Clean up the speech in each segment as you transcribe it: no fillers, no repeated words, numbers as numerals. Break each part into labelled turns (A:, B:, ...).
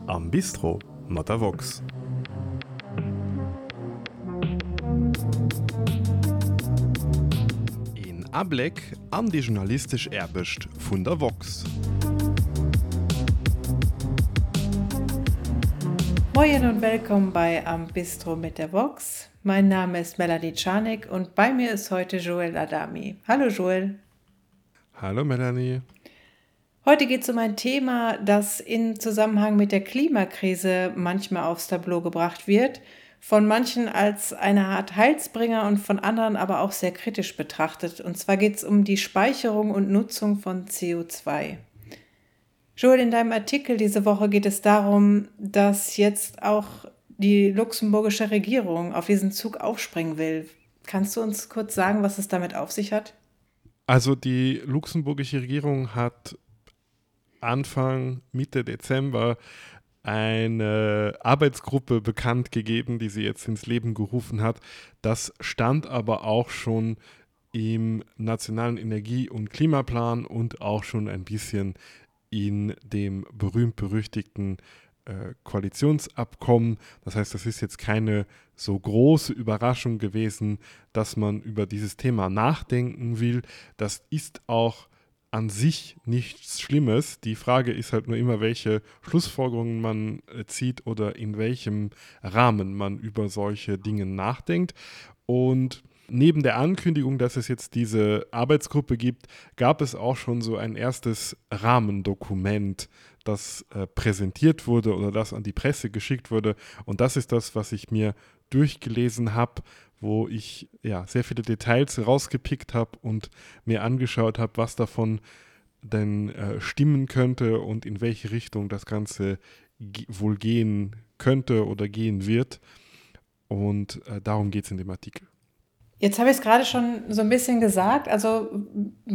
A: Am Bistro mat der Vox. In Ableck an die journalistisch Erbecht vun der Vox.
B: Moin und willkommen bei Am Bistro mit der Vox. Mein Name ist Melanie Czarnik und bei mir ist heute Joel Adami. Hallo Joel.
A: Hallo Melanie.
B: Heute geht es um ein Thema, das in Zusammenhang mit der Klimakrise manchmal aufs Tableau gebracht wird, von manchen als eine Art Heilsbringer und von anderen aber auch sehr kritisch betrachtet. Und zwar geht es um die Speicherung und Nutzung von CO2. Joel, in deinem Artikel diese Woche geht es darum, dass jetzt auch die luxemburgische Regierung auf diesen Zug aufspringen will. Kannst du uns kurz sagen, was es damit auf sich hat?
A: Also die luxemburgische Regierung hat Mitte Dezember eine Arbeitsgruppe bekannt gegeben, die sie jetzt ins Leben gerufen hat. Das stand aber auch schon im Nationalen Energie- und Klimaplan und auch schon ein bisschen in dem berühmt-berüchtigten Koalitionsabkommen. Das heißt, das ist jetzt keine so große Überraschung gewesen, dass man über dieses Thema nachdenken will. Das ist auch an sich nichts Schlimmes. Die Frage ist halt nur immer, welche Schlussfolgerungen man zieht oder in welchem Rahmen man über solche Dinge nachdenkt. Und neben der Ankündigung, dass es jetzt diese Arbeitsgruppe gibt, gab es auch schon so ein erstes Rahmendokument, das präsentiert wurde oder das an die Presse geschickt wurde. Und das ist das, was ich mir durchgelesen habe, wo ich sehr viele Details rausgepickt habe und mir angeschaut habe, was davon denn stimmen könnte und in welche Richtung das Ganze wohl gehen könnte oder gehen wird. Und darum geht es in dem Artikel.
B: Jetzt habe ich es gerade schon so ein bisschen gesagt. Also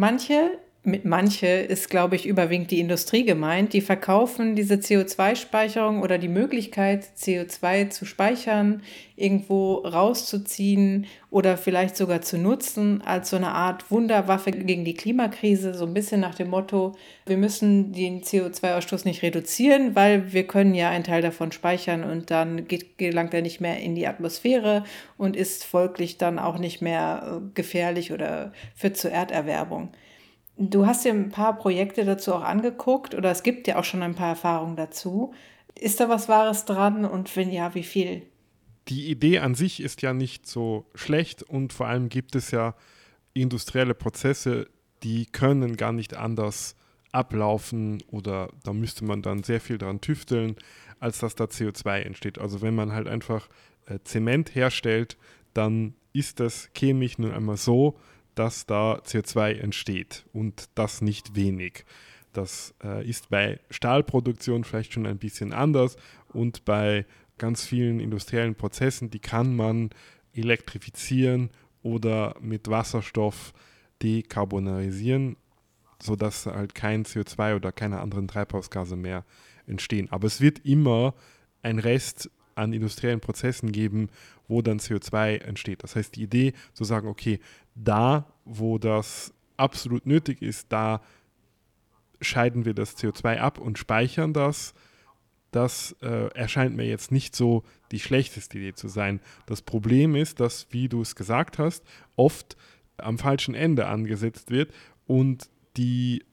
B: mit manche ist, glaube ich, überwiegend die Industrie gemeint, die verkaufen diese CO2-Speicherung oder die Möglichkeit, CO2 zu speichern, irgendwo rauszuziehen oder vielleicht sogar zu nutzen als so eine Art Wunderwaffe gegen die Klimakrise, so ein bisschen nach dem Motto, wir müssen den CO2-Ausstoß nicht reduzieren, weil wir können ja einen Teil davon speichern und dann gelangt er nicht mehr in die Atmosphäre und ist folglich dann auch nicht mehr gefährlich oder führt zur Erderwärmung. Du hast dir ein paar Projekte dazu auch angeguckt oder es gibt ja auch schon ein paar Erfahrungen dazu. Ist da was Wahres dran und wenn ja, wie viel?
A: Die Idee an sich ist ja nicht so schlecht und vor allem gibt es ja industrielle Prozesse, die können gar nicht anders ablaufen oder da müsste man dann sehr viel dran tüfteln, als dass da CO2 entsteht. Also wenn man halt einfach Zement herstellt, dann ist das chemisch nun einmal so, dass da CO2 entsteht und das nicht wenig. Das ist bei Stahlproduktion vielleicht schon ein bisschen anders und bei ganz vielen industriellen Prozessen, die kann man elektrifizieren oder mit Wasserstoff dekarbonisieren, sodass halt kein CO2 oder keine anderen Treibhausgase mehr entstehen. Aber es wird immer ein Rest an industriellen Prozessen geben, wo dann CO2 entsteht. Das heißt, die Idee zu sagen, okay, da, wo das absolut nötig ist, da scheiden wir das CO2 ab und speichern das. Das erscheint mir jetzt nicht so die schlechteste Idee zu sein. Das Problem ist, dass, wie du es gesagt hast, oft am falschen Ende angesetzt wird und die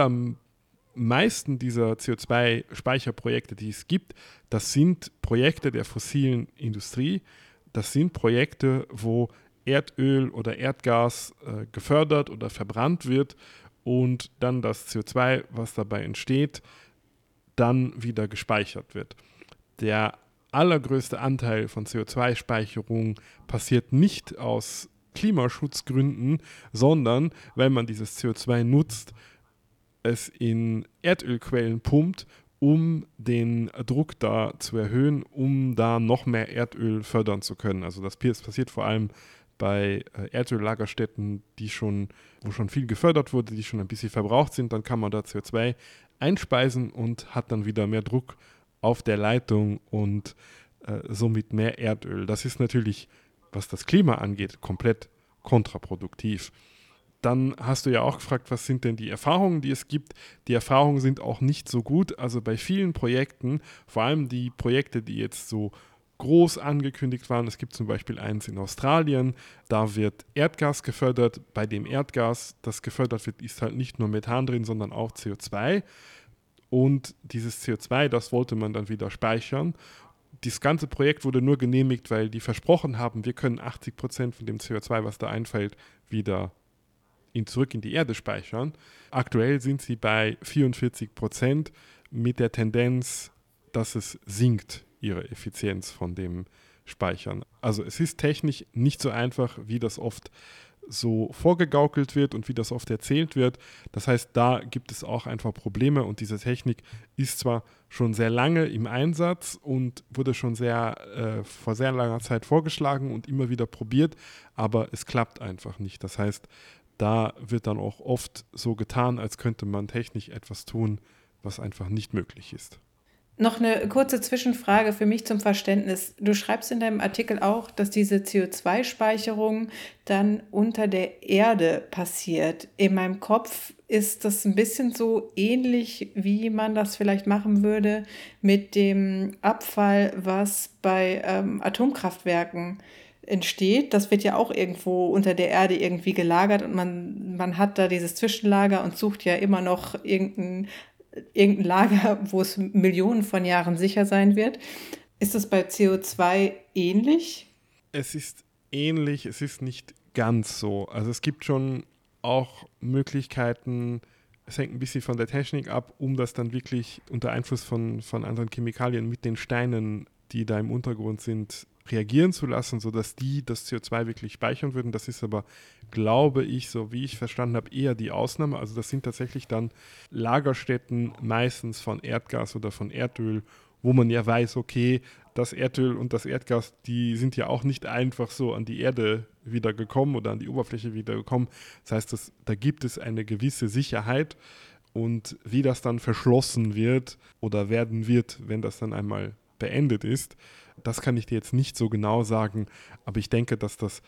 A: allermeisten dieser CO2-Speicherprojekte, die es gibt, das sind Projekte der fossilen Industrie. Das sind Projekte, wo Erdöl oder Erdgas gefördert oder verbrannt wird und dann das CO2, was dabei entsteht, dann wieder gespeichert wird. Der allergrößte Anteil von CO2-Speicherung passiert nicht aus Klimaschutzgründen, sondern weil man dieses CO2 nutzt, es in Erdölquellen pumpt, um den Druck da zu erhöhen, um da noch mehr Erdöl fördern zu können. Also das passiert vor allem bei Erdöllagerstätten, wo schon viel gefördert wurde, die schon ein bisschen verbraucht sind, dann kann man da CO2 einspeisen und hat dann wieder mehr Druck auf der Leitung und somit mehr Erdöl. Das ist natürlich, was das Klima angeht, komplett kontraproduktiv. Dann hast du ja auch gefragt, was sind denn die Erfahrungen, die es gibt. Die Erfahrungen sind auch nicht so gut. Also bei vielen Projekten, vor allem die Projekte, die jetzt so groß angekündigt waren, es gibt zum Beispiel eins in Australien, da wird Erdgas gefördert. Bei dem Erdgas, das gefördert wird, ist halt nicht nur Methan drin, sondern auch CO2. Und dieses CO2, das wollte man dann wieder speichern. Das ganze Projekt wurde nur genehmigt, weil die versprochen haben, wir können 80% von dem CO2, was da einfällt, wieder zurück in die Erde speichern. Aktuell sind sie bei 44% mit der Tendenz, dass es sinkt, ihre Effizienz von dem Speichern. Also es ist technisch nicht so einfach, wie das oft so vorgegaukelt wird und wie das oft erzählt wird. Das heißt, da gibt es auch einfach Probleme und diese Technik ist zwar schon sehr lange im Einsatz und wurde schon vor sehr langer Zeit vorgeschlagen und immer wieder probiert, aber es klappt einfach nicht. Das heißt, da wird dann auch oft so getan, als könnte man technisch etwas tun, was einfach nicht möglich ist.
B: Noch eine kurze Zwischenfrage für mich zum Verständnis. Du schreibst in deinem Artikel auch, dass diese CO2-Speicherung dann unter der Erde passiert. In meinem Kopf ist das ein bisschen so ähnlich, wie man das vielleicht machen würde mit dem Abfall, was bei Atomkraftwerken entsteht. Das wird ja auch irgendwo unter der Erde irgendwie gelagert und man hat da dieses Zwischenlager und sucht ja immer noch irgendein Lager, wo es Millionen von Jahren sicher sein wird. Ist das bei CO2 ähnlich?
A: Es ist ähnlich, es ist nicht ganz so. Also es gibt schon auch Möglichkeiten, es hängt ein bisschen von der Technik ab, um das dann wirklich unter Einfluss von anderen Chemikalien mit den Steinen, die da im Untergrund sind, reagieren zu lassen, sodass die das CO2 wirklich speichern würden. Das ist aber, glaube ich, so wie ich verstanden habe, eher die Ausnahme. Also das sind tatsächlich dann Lagerstätten meistens von Erdgas oder von Erdöl, wo man ja weiß, okay, das Erdöl und das Erdgas, die sind ja auch nicht einfach so an die Erde wieder gekommen oder an die Oberfläche wieder gekommen. Das heißt, da gibt es eine gewisse Sicherheit und wie das dann verschlossen wird oder werden wird, wenn das dann einmal beendet ist, das kann ich dir jetzt nicht so genau sagen, aber ich denke, dass das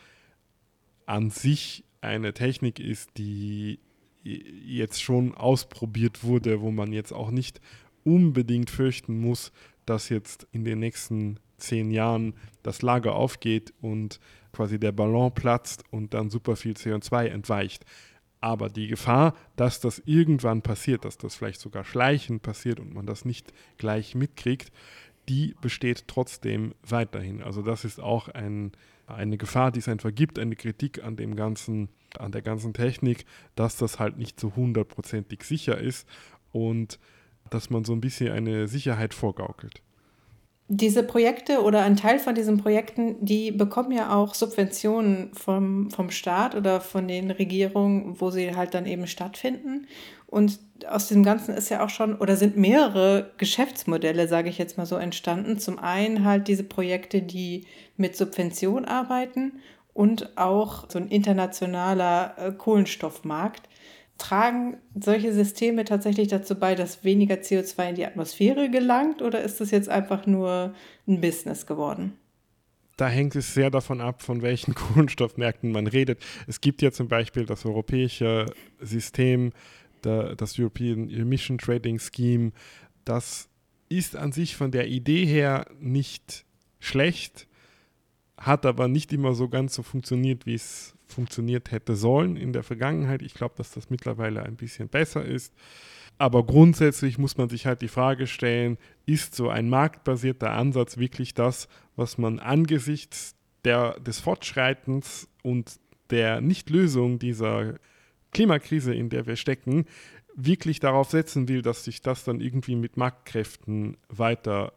A: an sich eine Technik ist, die jetzt schon ausprobiert wurde, wo man jetzt auch nicht unbedingt fürchten muss, dass jetzt in den nächsten 10 Jahren das Lager aufgeht und quasi der Ballon platzt und dann super viel CO2 entweicht. Aber die Gefahr, dass das irgendwann passiert, dass das vielleicht sogar schleichend passiert und man das nicht gleich mitkriegt, die besteht trotzdem weiterhin. Also das ist auch eine Gefahr, die es einfach gibt, eine Kritik an der ganzen Technik, dass das halt nicht so 100%ig sicher ist und dass man so ein bisschen eine Sicherheit vorgaukelt.
B: Diese Projekte oder ein Teil von diesen Projekten, die bekommen ja auch Subventionen vom Staat oder von den Regierungen, wo sie halt dann eben stattfinden. Und aus dem Ganzen ist ja auch schon oder sind mehrere Geschäftsmodelle, sage ich jetzt mal so, entstanden. Zum einen halt diese Projekte, die mit Subvention arbeiten und auch so ein internationaler Kohlenstoffmarkt. Tragen solche Systeme tatsächlich dazu bei, dass weniger CO2 in die Atmosphäre gelangt oder ist das jetzt einfach nur ein Business geworden?
A: Da hängt es sehr davon ab, von welchen Kohlenstoffmärkten man redet. Es gibt ja zum Beispiel das europäische System, das European Emission Trading Scheme. Das ist an sich von der Idee her nicht schlecht, hat aber nicht immer so ganz so funktioniert, wie es funktioniert hätte sollen in der Vergangenheit. Ich glaube, dass das mittlerweile ein bisschen besser ist. Aber grundsätzlich muss man sich halt die Frage stellen, ist so ein marktbasierter Ansatz wirklich das, was man angesichts des Fortschreitens und der Nichtlösung dieser Klimakrise, in der wir stecken, wirklich darauf setzen will, dass sich das dann irgendwie mit Marktkräften weiter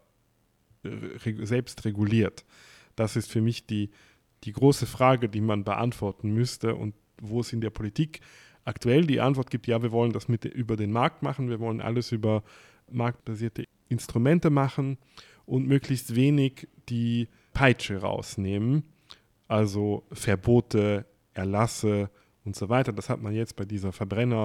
A: selbst reguliert? Das ist für mich die große Frage, die man beantworten müsste und wo es in der Politik aktuell die Antwort gibt, ja, wir wollen das über den Markt machen, wir wollen alles über marktbasierte Instrumente machen und möglichst wenig die Peitsche rausnehmen, also Verbote, Erlasse und so weiter. Das hat man jetzt bei dieser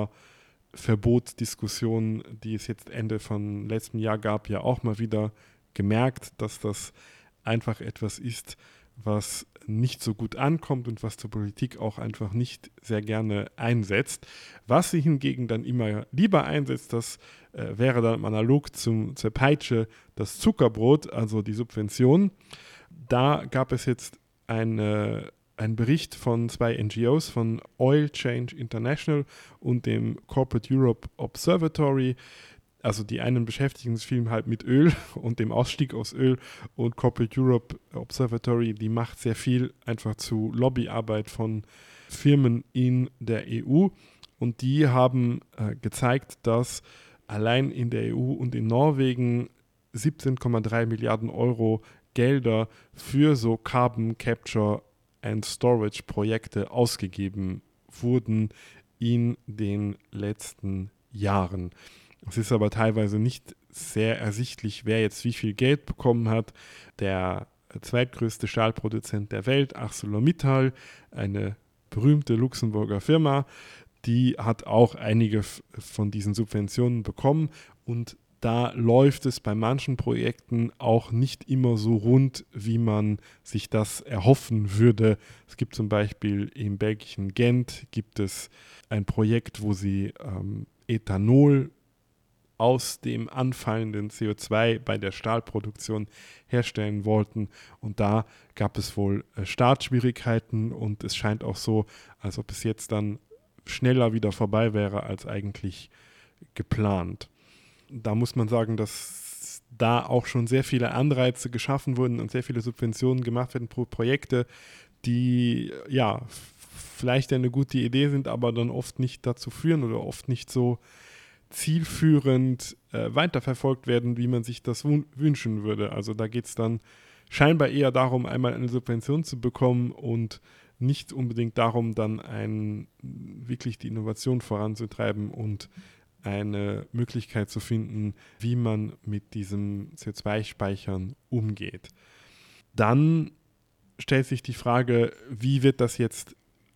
A: Verbrennerverbotsdiskussion, die es jetzt Ende von letztem Jahr gab, ja auch mal wieder gemerkt, dass das einfach etwas ist, was nicht so gut ankommt und was die Politik auch einfach nicht sehr gerne einsetzt. Was sie hingegen dann immer lieber einsetzt, das wäre dann analog zur Peitsche das Zuckerbrot, also die Subvention. Da gab es jetzt einen Bericht von 2 NGOs, von Oil Change International und dem Corporate Europe Observatory. Also die einen beschäftigen sich viel halt mit Öl und dem Ausstieg aus Öl, und Corporate Europe Observatory, die macht sehr viel einfach zu Lobbyarbeit von Firmen in der EU, und die haben gezeigt, dass allein in der EU und in Norwegen 17,3 Milliarden Euro Gelder für so Carbon Capture and Storage Projekte ausgegeben wurden in den letzten Jahren. Es ist aber teilweise nicht sehr ersichtlich, wer jetzt wie viel Geld bekommen hat. Der zweitgrößte Stahlproduzent der Welt, ArcelorMittal, eine berühmte Luxemburger Firma, die hat auch einige von diesen Subventionen bekommen, und da läuft es bei manchen Projekten auch nicht immer so rund, wie man sich das erhoffen würde. Es gibt zum Beispiel im belgischen Gent gibt es ein Projekt, wo sie Ethanol aus dem anfallenden CO2 bei der Stahlproduktion herstellen wollten. Und da gab es wohl Startschwierigkeiten, und es scheint auch so, als ob es jetzt dann schneller wieder vorbei wäre als eigentlich geplant. Da muss man sagen, dass da auch schon sehr viele Anreize geschaffen wurden und sehr viele Subventionen gemacht werden pro Projekte, die ja vielleicht eine gute Idee sind, aber dann oft nicht dazu führen oder oft nicht so zielführend weiterverfolgt werden, wie man sich das wünschen würde. Also da geht es dann scheinbar eher darum, einmal eine Subvention zu bekommen und nicht unbedingt darum, dann wirklich die Innovation voranzutreiben und eine Möglichkeit zu finden, wie man mit diesem CO2-Speichern umgeht. Dann stellt sich die Frage, wie wird das jetzt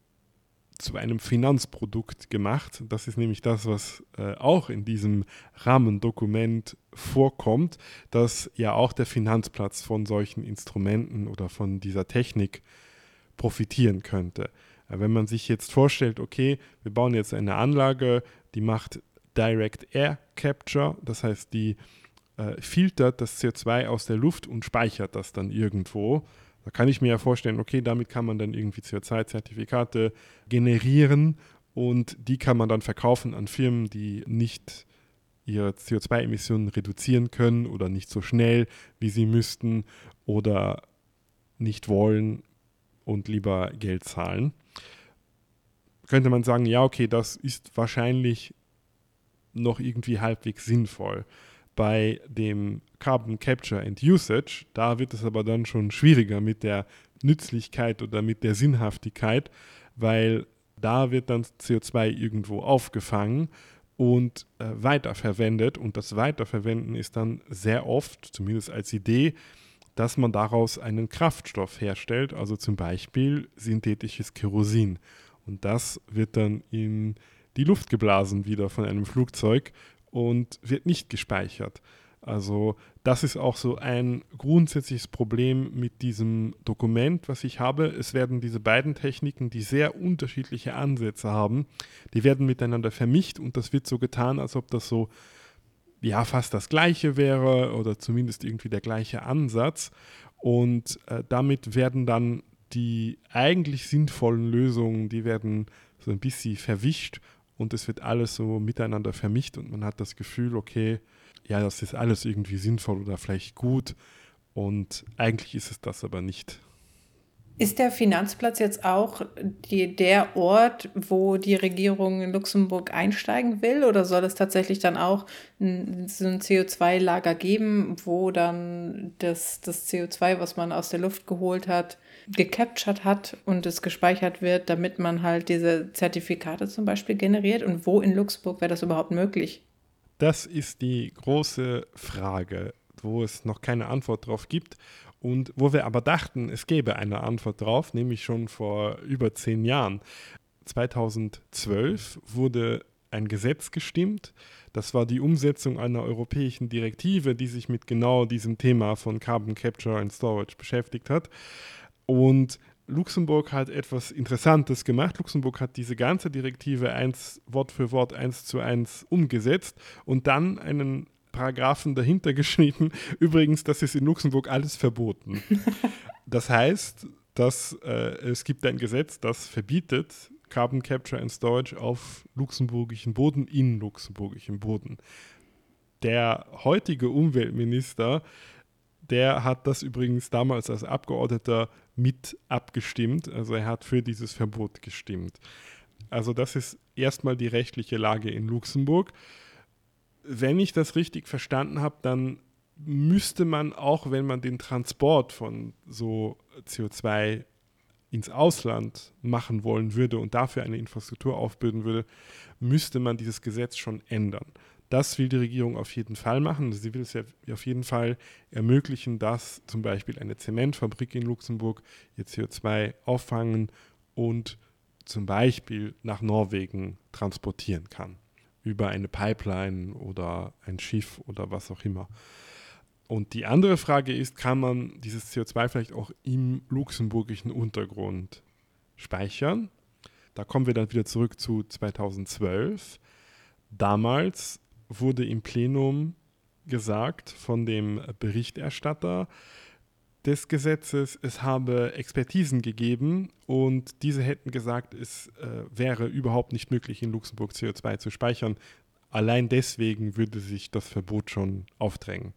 A: zu einem Finanzprodukt gemacht? Das ist nämlich das, was auch in diesem Rahmendokument vorkommt, dass ja auch der Finanzplatz von solchen Instrumenten oder von dieser Technik profitieren könnte. Wenn man sich jetzt vorstellt, okay, wir bauen jetzt eine Anlage, die macht Direct Air Capture, das heißt, die filtert das CO2 aus der Luft und speichert das dann irgendwo. Da kann ich mir ja vorstellen, okay, damit kann man dann irgendwie CO2-Zertifikate generieren, und die kann man dann verkaufen an Firmen, die nicht ihre CO2-Emissionen reduzieren können oder nicht so schnell, wie sie müssten, oder nicht wollen und lieber Geld zahlen. Könnte man sagen, ja, okay, das ist wahrscheinlich noch irgendwie halbwegs sinnvoll. Bei dem Carbon Capture and Usage, da wird es aber dann schon schwieriger mit der Nützlichkeit oder mit der Sinnhaftigkeit, weil da wird dann CO2 irgendwo aufgefangen und weiterverwendet, und das Weiterverwenden ist dann sehr oft, zumindest als Idee, dass man daraus einen Kraftstoff herstellt, also zum Beispiel synthetisches Kerosin. Und das wird dann in die Luft geblasen wieder von einem Flugzeug und wird nicht gespeichert. Also das ist auch so ein grundsätzliches Problem mit diesem Dokument, was ich habe. Es werden diese beiden Techniken, die sehr unterschiedliche Ansätze haben, die werden miteinander vermischt, und das wird so getan, als ob das so ja fast das Gleiche wäre oder zumindest irgendwie der gleiche Ansatz. Und damit werden dann die eigentlich sinnvollen Lösungen, die werden so ein bisschen verwischt, und es wird alles so miteinander vermischt, und man hat das Gefühl, okay, ja, das ist alles irgendwie sinnvoll oder vielleicht gut, und eigentlich ist es das aber nicht.
B: Ist der Finanzplatz jetzt auch der Ort, wo die Regierung in Luxemburg einsteigen will? Oder soll es tatsächlich dann auch so ein CO2-Lager geben, wo dann das CO2, was man aus der Luft geholt hat, gecaptured hat und es gespeichert wird, damit man halt diese Zertifikate zum Beispiel generiert? Und wo in Luxemburg wäre das überhaupt möglich?
A: Das ist die große Frage, wo es noch keine Antwort drauf gibt. Und wo wir aber dachten, es gäbe eine Antwort drauf, nämlich schon vor über 10 Jahren. 2012 wurde ein Gesetz gestimmt. Das war die Umsetzung einer europäischen Direktive, die sich mit genau diesem Thema von Carbon Capture and Storage beschäftigt hat. Und Luxemburg hat etwas Interessantes gemacht. Luxemburg hat diese ganze Direktive Wort für Wort 1:1 umgesetzt und dann einen Paragraphen dahinter geschrieben. Übrigens, das ist in Luxemburg alles verboten. Das heißt, dass es gibt ein Gesetz, das verbietet Carbon Capture and Storage auf luxemburgischem Boden, in luxemburgischem Boden. Der heutige Umweltminister, der hat das übrigens damals als Abgeordneter mit abgestimmt. Also er hat für dieses Verbot gestimmt. Also das ist erstmal die rechtliche Lage in Luxemburg. Wenn ich das richtig verstanden habe, dann müsste man auch, wenn man den Transport von so CO2 ins Ausland machen wollen würde und dafür eine Infrastruktur aufbilden würde, müsste man dieses Gesetz schon ändern. Das will die Regierung auf jeden Fall machen. Sie will es ja auf jeden Fall ermöglichen, dass zum Beispiel eine Zementfabrik in Luxemburg ihr CO2 auffangen und zum Beispiel nach Norwegen transportieren kann. Über eine Pipeline oder ein Schiff oder was auch immer. Und die andere Frage ist, kann man dieses CO2 vielleicht auch im luxemburgischen Untergrund speichern? Da kommen wir dann wieder zurück zu 2012. Damals wurde im Plenum gesagt von dem Berichterstatter des Gesetzes, es habe Expertisen gegeben und diese hätten gesagt, es wäre überhaupt nicht möglich, in Luxemburg CO2 zu speichern. Allein deswegen würde sich das Verbot schon aufdrängen.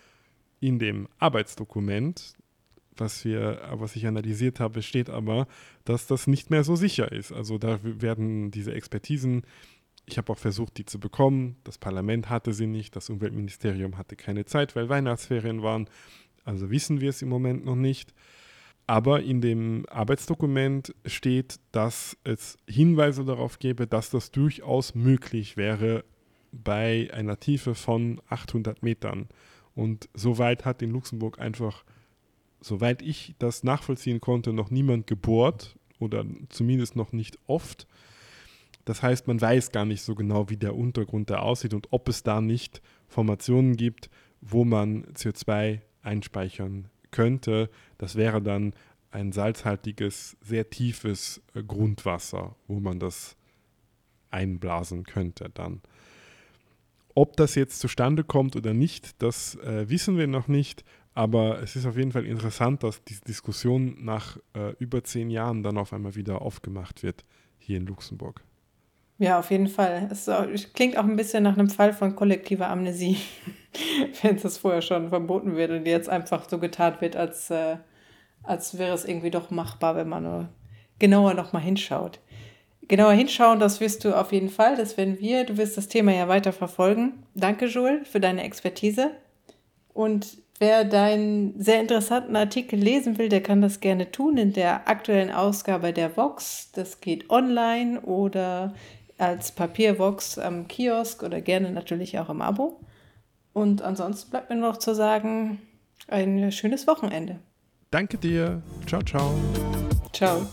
A: In dem Arbeitsdokument, was ich analysiert habe, steht aber, dass das nicht mehr so sicher ist. Also da werden diese Expertisen, ich habe auch versucht, die zu bekommen. Das Parlament hatte sie nicht, das Umweltministerium hatte keine Zeit, weil Weihnachtsferien waren. Also wissen wir es im Moment noch nicht. Aber in dem Arbeitsdokument steht, dass es Hinweise darauf gäbe, dass das durchaus möglich wäre bei einer Tiefe von 800 Metern. Und soweit hat in Luxemburg einfach, soweit ich das nachvollziehen konnte, noch niemand gebohrt oder zumindest noch nicht oft. Das heißt, man weiß gar nicht so genau, wie der Untergrund da aussieht und ob es da nicht Formationen gibt, wo man CO2 einspeichern könnte. Das wäre dann ein salzhaltiges, sehr tiefes Grundwasser, wo man das einblasen könnte dann. Ob das jetzt zustande kommt oder nicht, das wissen wir noch nicht, aber es ist auf jeden Fall interessant, dass die Diskussion nach über 10 Jahren dann auf einmal wieder aufgemacht wird hier in Luxemburg.
B: Ja, auf jeden Fall. Es klingt auch ein bisschen nach einem Fall von kollektiver Amnesie, wenn es vorher schon verboten wird und jetzt einfach so getan wird, als wäre es irgendwie doch machbar, wenn man nur genauer nochmal hinschaut. Genauer hinschauen, das wirst du auf jeden Fall, das werden wir. Du wirst das Thema ja weiter verfolgen. Danke, Joel, für deine Expertise. Und wer deinen sehr interessanten Artikel lesen will, der kann das gerne tun in der aktuellen Ausgabe der Vox. Das geht online oder als Papiervox am Kiosk oder gerne natürlich auch im Abo. Und ansonsten bleibt mir noch zu sagen, ein schönes Wochenende.
A: Danke dir. Ciao, ciao.
B: Ciao.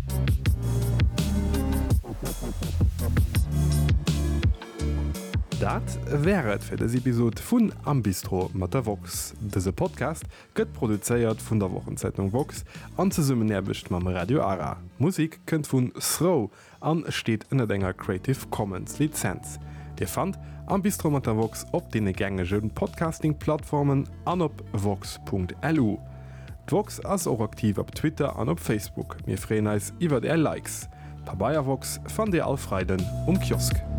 A: Das wäre für das Episode von Am Bistro mit der Vox. Dieser Podcast wird produziert von der Wochenzeitung Vox und zusammen erbischt mit Radio Ara. Musik kommt von Throw und steht in der Creative Commons Lizenz. Ihr fand Am Bistro mit der Vox auf den gängigen Podcasting-Plattformen und auf vox.lu. Die Vox ist auch aktiv auf Twitter und auf Facebook. Wir freuen uns über die Likes. Bei Bayer Vox fand ihr alle Freiden Kiosk.